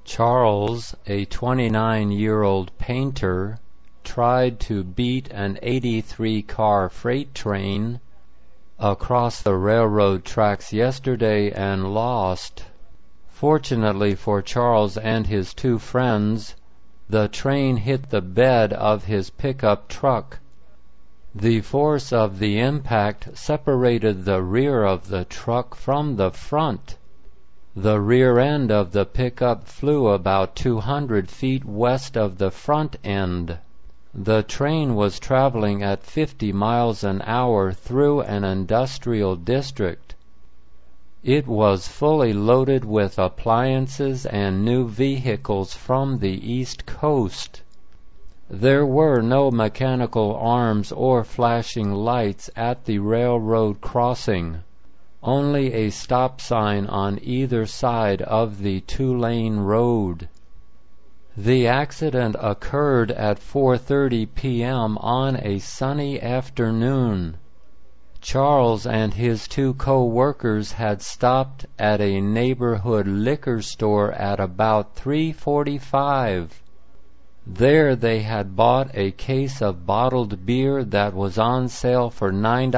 Charles, a 29-year-old painter, tried to beat an 83-car freight train across the railroad tracks yesterday and lost. Fortunately for Charles and his two friends, the train hit the bed of his pickup truck. The force of the impact separated the rear of the truck from the front. The rear end of the pickup flew about 200 feet west of the front end. The train was traveling at 50 miles an hour through an industrial district. It was fully loaded with appliances and new vehicles from the East Coast. There were no mechanical arms or flashing lights at the railroad crossing, only a stop sign on either side of the two-lane road. The accident occurred at 4:30 p.m. on a sunny afternoon. Charles and his two co-workers had stopped at a neighborhood liquor store at about 3:45. There they had bought a case of bottled beer that was on sale for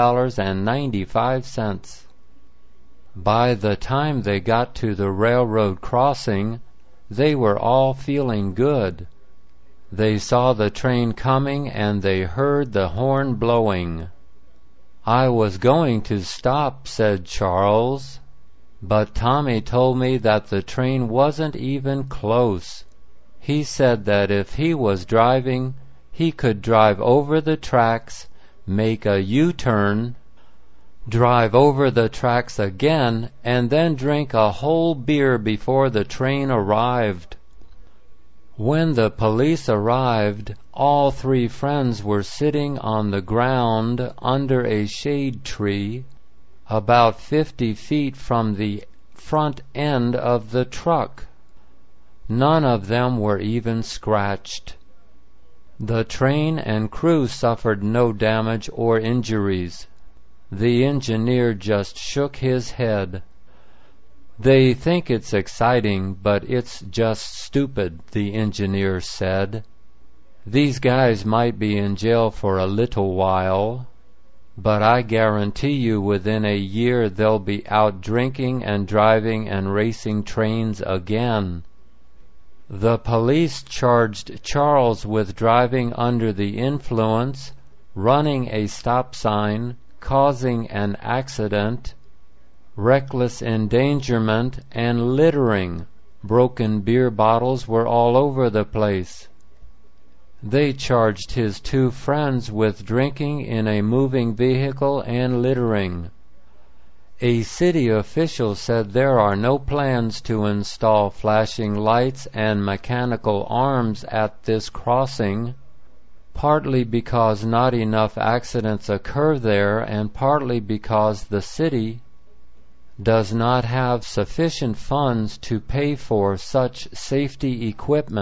$9.95. By the time they got to the railroad crossing, they were all feeling good. They saw the train coming and they heard the horn blowing. "I was going to stop," said Charles, "but Tommy told me that the train wasn't even close. He said that if he was driving, he could drive over the tracks, make a U-turn, drive over the tracks again, and then drink a whole beer before the train arrived." When the police arrived, all three friends were sitting on the ground under a shade tree about 50 feet from the front end of the truck. None of them were even scratched. The train and crew suffered no damage or injuries. The engineer just shook his head. "They think it's exciting, but it's just stupid," the engineer said. "These guys might be in jail for a little while, but I guarantee you within a year they'll be out drinking and driving and racing trains again." The police charged Charles with driving under the influence, running a stop sign, causing an accident, reckless endangerment, and littering. Broken beer bottles were all over the place. They charged his two friends with drinking in a moving vehicle and littering. A city official said there are no plans to install flashing lights and mechanical arms at this crossing, partly because not enough accidents occur there and partly because the city does not have sufficient funds to pay for such safety equipment.